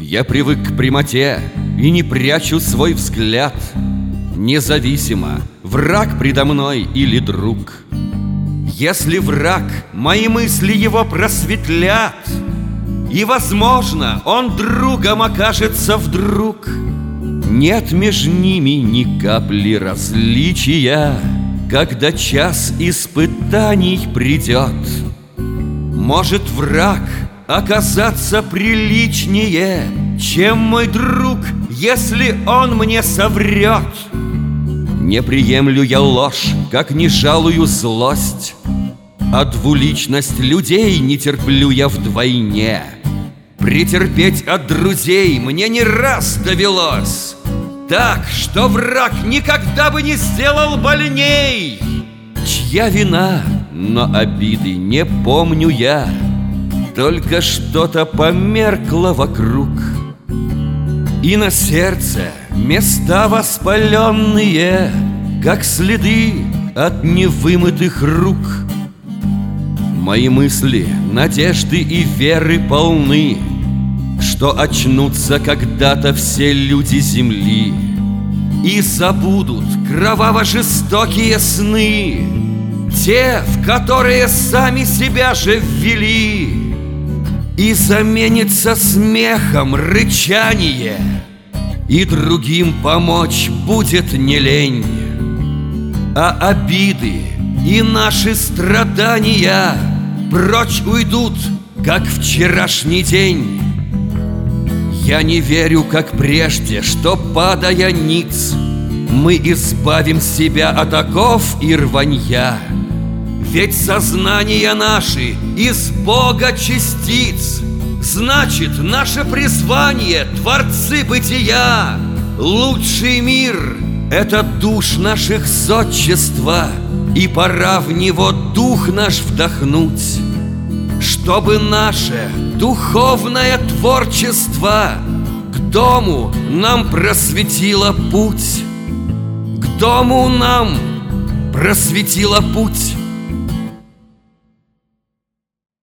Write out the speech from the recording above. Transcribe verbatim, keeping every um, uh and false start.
Я привык к прямоте и не прячу свой взгляд, независимо, враг предо мной или друг. Если враг, мои мысли его просветлят, и, возможно, он другом окажется вдруг. Нет между ними ни капли различия, когда час испытаний придет. Может враг оказаться приличнее, чем мой друг, если он мне соврет. Не приемлю я ложь, как не жалую злость, а двуличность людей не терплю я вдвойне. Претерпеть от друзей мне не раз довелось, так, что враг никогда бы не сделал больней. Чья вина, но обиды не помню я, только что-то померкло вокруг. И на сердце места воспаленные, как следы от невымытых рук. Мои мысли, надежды и веры полны, что очнутся когда-то все люди земли и забудут кроваво-жестокие сны, те, в которые сами себя же ввели. И заменится смехом рычание, и другим помочь будет не лень. А обиды и наши страдания прочь уйдут, как вчерашний день. Я не верю, как прежде, что, падая ниц, мы избавим себя от оков и рванья. Ведь сознания наши из Бога частиц, значит, наше призвание — творцы бытия. Лучший мир — это душ наших зодчества, и пора в него дух наш вдохнуть, чтобы наше духовное творчество к дому нам просветило путь. К дому нам просветило путь.